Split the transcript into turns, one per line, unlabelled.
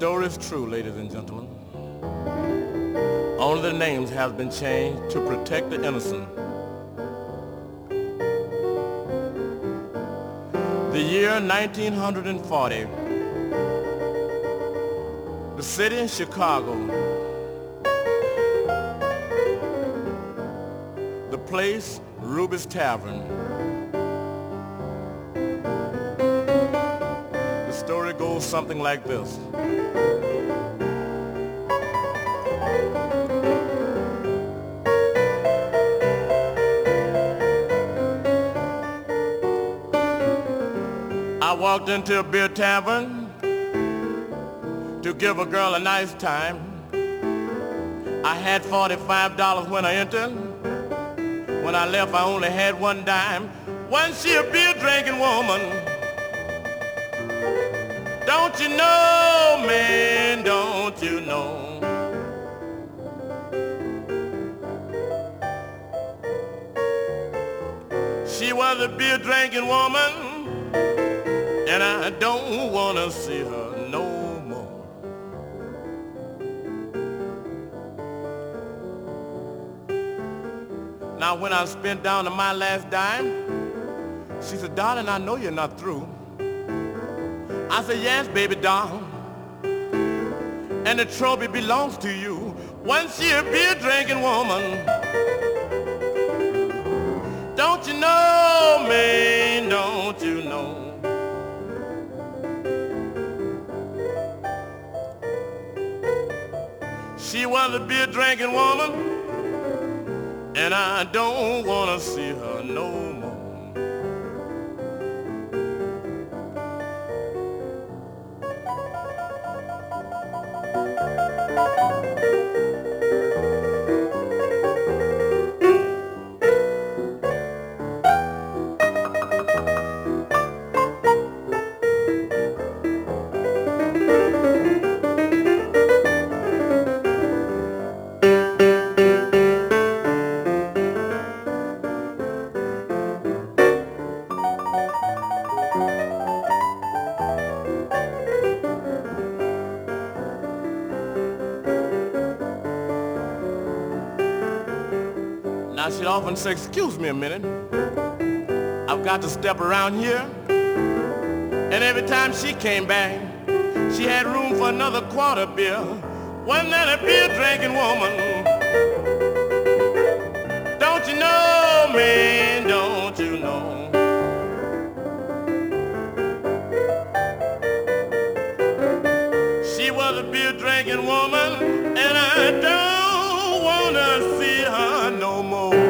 story is true, ladies and gentlemen. Only the names have been changed to protect the innocent. The year 1940, the city of Chicago, the place Ruby's Tavern. The story goes something like this. I walked into a beer tavern to give a girl a nice time. I had $45 when I entered. When I left, I only had one dime. Wasn't she a beer drinking woman? Don't you know, man, don't you know? She was a beer drinking woman, and I don't want to see her no more. Now when I spent down to my last dime, she said, darling, I know you're not through. I said, yes, baby doll, and the trophy belongs to you. Wasn't she a beer drinking woman? Don't you know, man, don't you know? She was a beer drinking woman, and I don't want to see her no more. Now she'd often say, excuse me a minute, I've got to step around here. And every time she came back, she had room for another quarter beer. Wasn't that a beer drinking woman? Don't you know, man, don't you know? She was a beer drinking woman, and I don't want to see her no more.